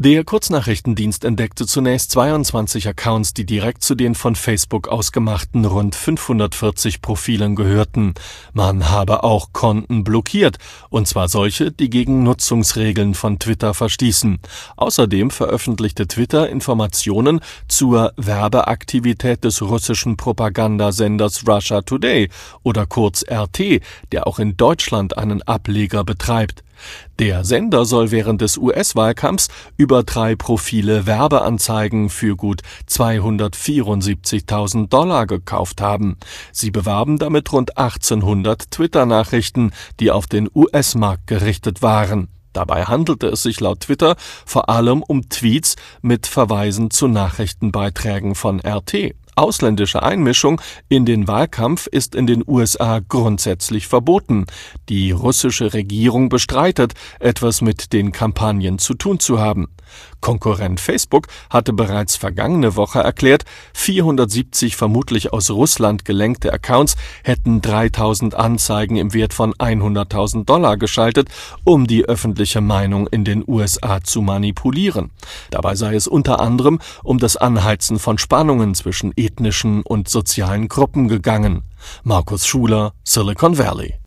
Der Kurznachrichtendienst entdeckte zunächst 22 Accounts, die direkt zu den von Facebook ausgemachten rund 540 Profilen gehörten. Man habe auch Konten blockiert, und zwar solche, die gegen Nutzungsregeln von Twitter verstießen. Außerdem veröffentlichte Twitter Informationen zur Werbeaktivität des russischen Propagandasenders Russia Today oder kurz RT, der auch in Deutschland einen Ableger betreibt. Der Sender soll während des US-Wahlkampfs über 3 Profile Werbeanzeigen für gut $274.000 gekauft haben. Sie bewarben damit rund 1800 Twitter-Nachrichten, die auf den US-Markt gerichtet waren. Dabei handelte es sich laut Twitter vor allem um Tweets mit Verweisen zu Nachrichtenbeiträgen von RT. Ausländische Einmischung in den Wahlkampf ist in den USA grundsätzlich verboten. Die russische Regierung bestreitet, etwas mit den Kampagnen zu tun zu haben. Konkurrent Facebook hatte bereits vergangene Woche erklärt, 470 vermutlich aus Russland gelenkte Accounts hätten 3000 Anzeigen im Wert von $100.000 geschaltet, um die öffentliche Meinung in den USA zu manipulieren. Dabei sei es unter anderem um das Anheizen von Spannungen zwischen ethnischen und sozialen Gruppen gegangen. Markus Schuler, Silicon Valley.